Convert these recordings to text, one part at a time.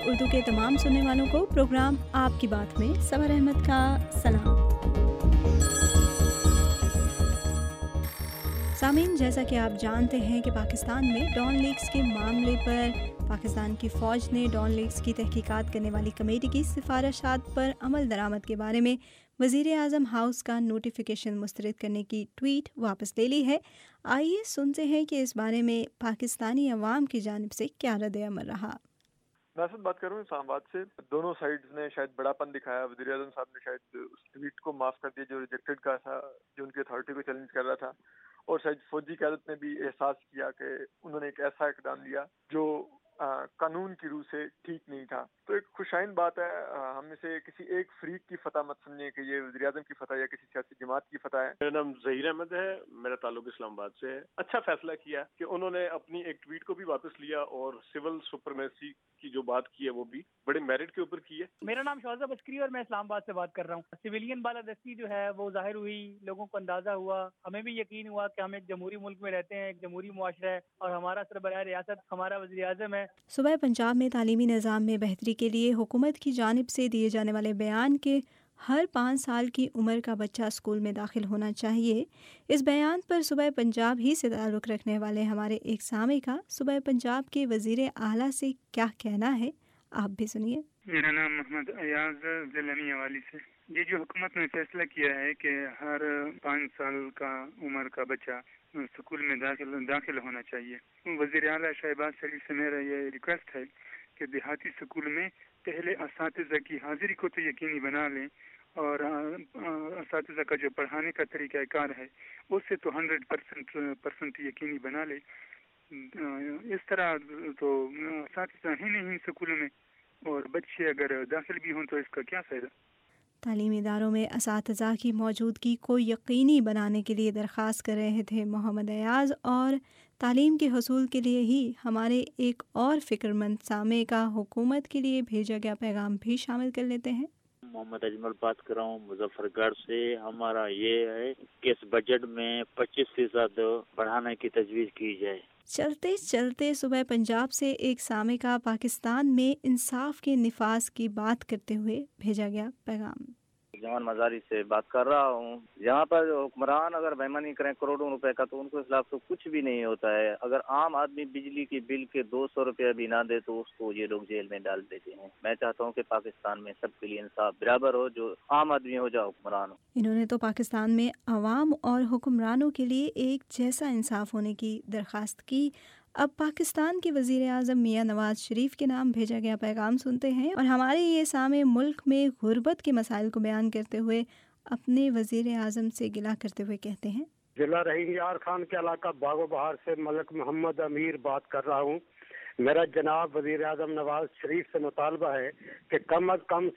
اردو کے تمام سننے والوں کو پروگرام آپ کی بات میں صبر احمد کا سلام۔ سامعین، جیسا کہ آپ جانتے ہیں کہ پاکستان میں ڈان لیکس کے معاملے پر پاکستان کی فوج نے ڈان لیکس کی تحقیقات کرنے والی کمیٹی کی سفارشات پر عمل درآمد کے بارے میں وزیر اعظم ہاؤس کا نوٹیفیکیشن مسترد کرنے کی ٹویٹ واپس لے لی ہے۔ آئیے سنتے ہیں کہ اس بارے میں پاکستانی عوام کی جانب سے کیا رد عمل رہا۔ میں اسد بات کر رہا ہوں اسلام آباد سے۔ دونوں سائڈز نے شاید بڑا پن دکھایا۔ وزیر اعظم صاحب نے شاید اس ٹویٹ کو معاف کر دیا جو ریجیکٹڈ کا تھا، جو ان کی اتھارٹی کو چیلنج کر رہا تھا، اور شاید فوجی قیادت نے بھی احساس کیا کہ انہوں نے ایک ایسا اقدام لیا جو قانون کی روح سے ٹھیک نہیں تھا۔ تو ایک خوشائن بات ہے، ہم میں سے کسی ایک فریق کی فتح مت سمجھیں کہ یہ وزیر اعظم کی فتح یا کسی سیاسی جماعت کی فتح ہے۔ میرا نام ظہیر احمد ہے، میرا تعلق اسلام آباد سے ہے۔ اچھا فیصلہ کیا کہ انہوں نے اپنی ایک ٹویٹ کو بھی واپس لیا اور سول سپرمیسی کی جو بات کی ہے وہ بھی بڑے میرٹ کے اوپر کی ہے۔ میرا نام شوزہ بسکری اور میں اسلام آباد سے بات کر رہا ہوں۔ سویلین بالادستی جو ہے وہ ظاہر ہوئی، لوگوں کو اندازہ ہوا، ہمیں بھی یقین ہوا کہ ہم ایک جمہوری ملک میں رہتے ہیں، ایک جمہوری معاشرہ ہے اور ہمارا سربراہ ریاست ہمارا وزیر اعظم ہے۔ صوبہ پنجاب میں تعلیمی نظام میں بہتری کے لیے حکومت کی جانب سے دیے جانے والے بیان کے ہر 5 سال کی عمر کا بچہ اسکول میں داخل ہونا چاہیے، اس بیان پر صوبہ پنجاب ہی سے تعلق رکھنے والے ہمارے ایک سامع کا صوبہ پنجاب کے وزیر اعلیٰ سے کیا کہنا ہے، آپ بھی سنیے۔ میرا نام محمد ایاز ضلعی حوالی سے۔ یہ جو حکومت نے فیصلہ کیا ہے کہ ہر 5 سال کا عمر کا بچہ اسکول میں داخل ہونا چاہیے، وزیر اعلیٰ شہباز شریف سے میرا یہ ریکویسٹ ہے کہ دیہاتی اسکول میں پہلے اساتذہ کی حاضری کو تو یقینی بنا لیں، اور اساتذہ کا جو پڑھانے کا طریقہ کار ہے اس سے تو 100% یقینی بنا لیں۔ اس طرح تو اساتذہ ہیں نہیں اسکولوں میں، اور بچے اگر داخل بھی ہوں تو اس کا کیا فائدہ۔ تعلیمی اداروں میں اساتذہ کی موجودگی کو یقینی بنانے کے لیے درخواست کر رہے تھے محمد ایاز، اور تعلیم کے حصول کے لیے ہی ہمارے ایک اور فکر مند سامع کا حکومت کے لیے بھیجا گیا پیغام بھی شامل کر لیتے ہیں۔ محمد اجمل بات کر رہا ہوں مظفر گڑھ سے۔ ہمارا یہ ہے کہ اس بجٹ میں 25% بڑھانے کی تجویز کی جائے۔ چلتے چلتے صوبہ پنجاب سے ایک سامع کا پاکستان میں انصاف کے نفاذ کی بات کرتے ہوئے بھیجا گیا پیغام۔ جوان مزاری سے بات کر رہا ہوں۔ یہاں پر حکمران اگر بےمانی کریں کروڑوں روپے کا تو ان کے خلاف تو کچھ بھی نہیں ہوتا ہے۔ اگر عام آدمی بجلی کی بل کے 200 روپیہ بھی نہ دے تو اس کو یہ لوگ جیل میں ڈال دیتے ہیں۔ میں چاہتا ہوں کہ پاکستان میں سب کے لیے انصاف برابر ہو، جو عام آدمی ہو جو حکمران ہو۔ انہوں نے تو پاکستان میں عوام اور حکمرانوں کے لیے ایک جیسا انصاف ہونے کی درخواست کی۔ اب پاکستان کے وزیر اعظم میاں نواز شریف کے نام بھیجا گیا پیغام سنتے ہیں، اور ہمارے یہ سامع ملک میں غربت کے مسائل کو بیان کرتے ہوئے اپنے وزیر اعظم سے گلہ کرتے ہوئے کہتے ہیں۔ ضلع رحیم یار خان کے علاقہ باغ و بہار سے ملک محمد امیر بات کر رہا ہوں۔ میرا جناب وزیر اعظم نواز شریف سے مطالبہ ہے کہ کم از کم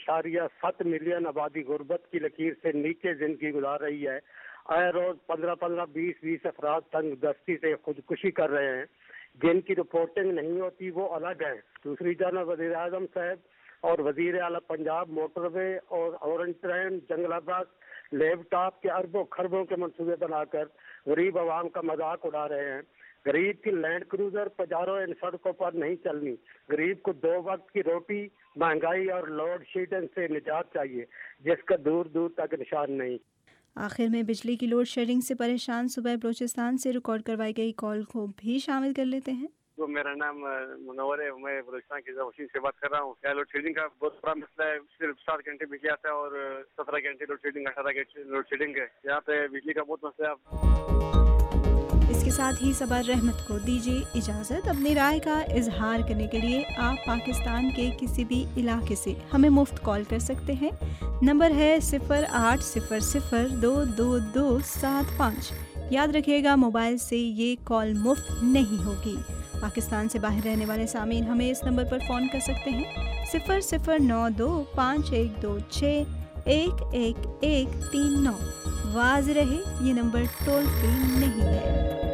7.7 ملین آبادی غربت کی لکیر سے نیچے زندگی گزار رہی ہے۔ آئے روز 15 20 افراد تنگ دستی سے خودکشی کر رہے ہیں۔ جن کی رپورٹنگ نہیں ہوتی وہ الگ ہے۔ دوسری جانب وزیر اعظم صاحب اور وزیر اعلیٰ پنجاب موٹر وے اور اورنج ٹرین، جنگل بس، لیپ ٹاپ کے اربوں خربوں کے منصوبے بنا کر غریب عوام کا مذاق اڑا رہے ہیں۔ غریب کی لینڈ کروزر پجاروں ان سڑکوں پر نہیں چلنی۔ غریب کو 2 وقت کی روٹی، مہنگائی اور لوڈ شیڈنگ سے نجات چاہیے، جس کا دور دور تک نشان نہیں۔ آخر میں بجلی کی لوڈ شیڈنگ سے پریشان صوبہ بلوچستان سے ریکارڈ کروائی گئی کال کو بھی شامل کر لیتے ہیں۔ میرا نام منور ہے، میں بلوچستان کی وسیم سے بات کر رہا ہوں۔ لوڈ شیڈنگ کا بہت بڑا مسئلہ ہے۔ صرف 7 گھنٹے بجلی آتا ہے اور 17 گھنٹے لوڈ شیڈنگ، 18 گھنٹے لوڈ شیڈنگ ہے۔ یہاں پہ بجلی کا بہت مسئلہ ہے۔ اس کے ساتھ ہی صبر رحمت کو دیجیے اجازت۔ اپنی رائے کا اظہار کرنے کے لیے آپ پاکستان کے کسی بھی علاقے سے ہمیں مفت کال کر سکتے ہیں۔ نمبر ہے 0800222275۔ یاد رکھیے گا موبائل سے یہ کال مفت نہیں ہوگی۔ پاکستان سے باہر رہنے والے سامعین ہمیں اس نمبر پر فون کر سکتے ہیں 009251261139۔ واضح رہے یہ نمبر ٹول فری نہیں ہے۔